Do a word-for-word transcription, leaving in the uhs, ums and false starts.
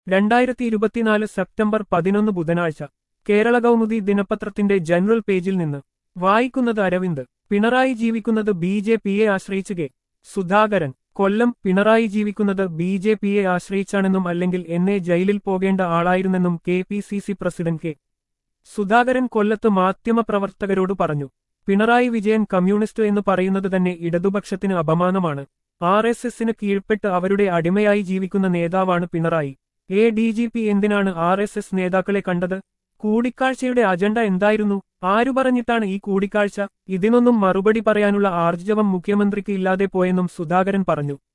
രണ്ടായിരത്തി ഇരുപത്തിനാല് സെപ്റ്റംബർ പതിനൊന്ന് ബുധനാഴ്ച കേരള കൗമുദി ദിനപത്രത്തിന്റെ ജനറൽ പേജിൽ നിന്ന് വായിക്കുന്നത് അരവിന്ദ്. പിണറായി ജീവിക്കുന്നത് ബി ജെ പിയെ ആശ്രയിച്ച് കെ സുധാകരൻ. കൊല്ലം. പിണറായി ജീവിക്കുന്നത് ബി ജെ പിയെ ആശ്രയിച്ചാണെന്നും അല്ലെങ്കിൽ എന്നെ ജയിലിൽ പോകേണ്ട ആളായിരുന്നെന്നും K P C C president K Sudhakaran കൊല്ലത്ത് മാധ്യമപ്രവർത്തകരോട് പറഞ്ഞു. പിണറായി വിജയൻ കമ്മ്യൂണിസ്റ്റ് എന്ന് പറയുന്നത് തന്നെ ഇടതുപക്ഷത്തിന് അപമാനമാണ്. ആർ എസ് എസിന് കീഴ്പ്പെട്ട് അവരുടെ അടിമയായി ജീവിക്കുന്ന നേതാവാണ് Pinarayi. A D G P എന്തിനാണ് ആർ എസ് എസ് നേതാക്കളെ കണ്ടത്? കൂടിക്കാഴ്ചയുടെ അജണ്ട എന്തായിരുന്നു? ആരു പറഞ്ഞിട്ടാണ് ഈ കൂടിക്കാഴ്ച? ഇതിനൊന്നും മറുപടി പറയാനുള്ള ആർജവം മുഖ്യമന്ത്രിക്ക് ഇല്ലാതെ പോയെന്നും സുധാകരൻ പറഞ്ഞു.